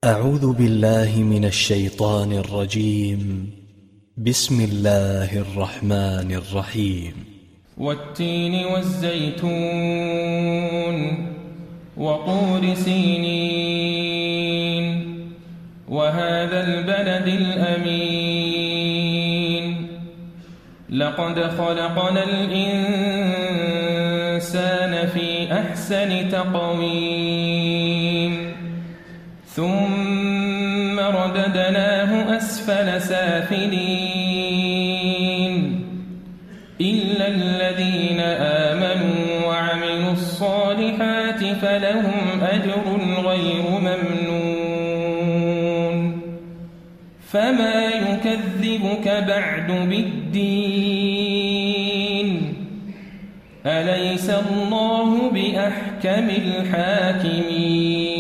أعوذ بالله من الشيطان الرجيم. بسم الله الرحمن الرحيم. والتين والزيتون وطور سينين وهذا البلد الأمين لقد خلقنا الإنسان في أحسن تقويم ثم رددناه أسفل سافلين إلا الذين آمنوا وعملوا الصالحات فلهم أجر غير ممنون فما يكذبك بعد بالدين أليس الله بأحكم الحاكمين